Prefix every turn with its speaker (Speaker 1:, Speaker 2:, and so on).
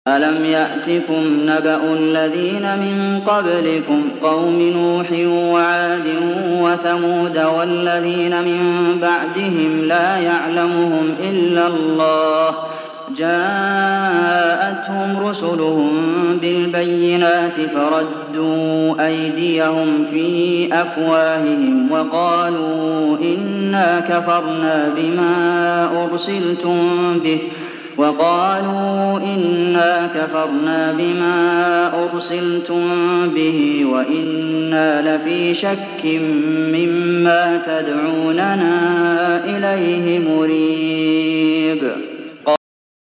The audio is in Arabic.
Speaker 1: أَلَمْ يَأْتِكُمْ نَبَأُ الَّذِينَ مِن قَبْلِكُمْ قَوْمِ نُوحٍ وَعَادٍ وَثَمُودَ وَالَّذِينَ مِن بَعْدِهِمْ لَا يَعْلَمُهُمْ إِلَّا اللَّهُ ۚ جَاءَتْهُمْ رُسُلُهُم بِالْبَيِّنَاتِ فَرَدُّوا أَيْدِيَهُمْ فِي أَفْوَاهِهِمْ وَقَالُوا إِنَّا كَفَرْنَا بِمَا أُرْسِلْتُم بِهِ وَإِنَّا لَفِي شَكٍّ مِّمَّا تَدْعُونَنَا إِلَيْهِ مُرِيبٍ